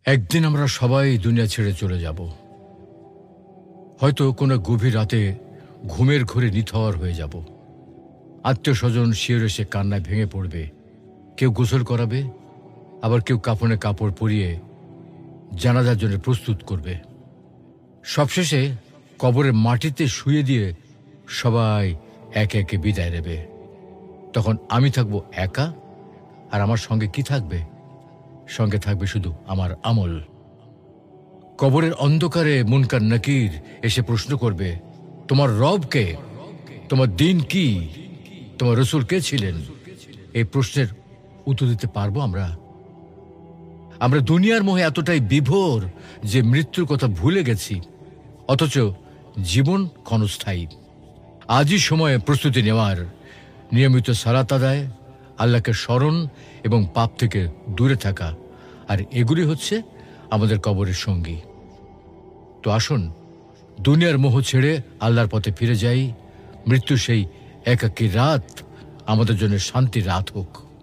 একদিন আমরা সবাই দুনিয়া ছেড়ে চলে যাব। হয়তো কোনো গভীর রাতে ঘুমের ঘোরে নিথর হয়ে যাব। আত্মীয় স্বজন শিয়রে সে কান্নায় ভেঙে পড়বে। কেউ গোসল করাবে, আবার কেউ কাফনে কাপড় পরিয়ে জানাজার জন্য প্রস্তুত করবে। সবশেষে কবরের মাটিতে শুয়ে দিয়ে সবাই একে একে বিদায় নেবে। তখন আমি থাকবো একা, আর আমার সঙ্গে কি থাকবে? সঙ্গে থাকবে শুধু আমার আমল। কবরের অন্ধকারে মুনকার নাকির এসে প্রশ্ন করবে, তোমার রব কে? তোমার দিন কি? তোমার রসূল কে ছিলেন? এই প্রশ্নের উত্তর দিতে পারবো আমরা? আমরা দুনিয়ার মোহে এতটাই বিভোর যে মৃত্যুর কথা ভুলে গেছি, অথচ জীবন ক্ষণস্থায়ী। আজই সময়ে প্রস্তুতি নেওয়ার, নিয়মিত সালাত আদায়, আল্লাহকে স্মরণ এবং পাপ থেকে দূরে থাকা, আর এগুলি হচ্ছে আমাদের কবরের সঙ্গী। তো আসুন দুনিয়ার মোহ ছেড়ে আল্লাহর পথে ফিরে যাই। মৃত্যু সেই একাকী রাত আমাদের জন্য শান্তির রাত হোক।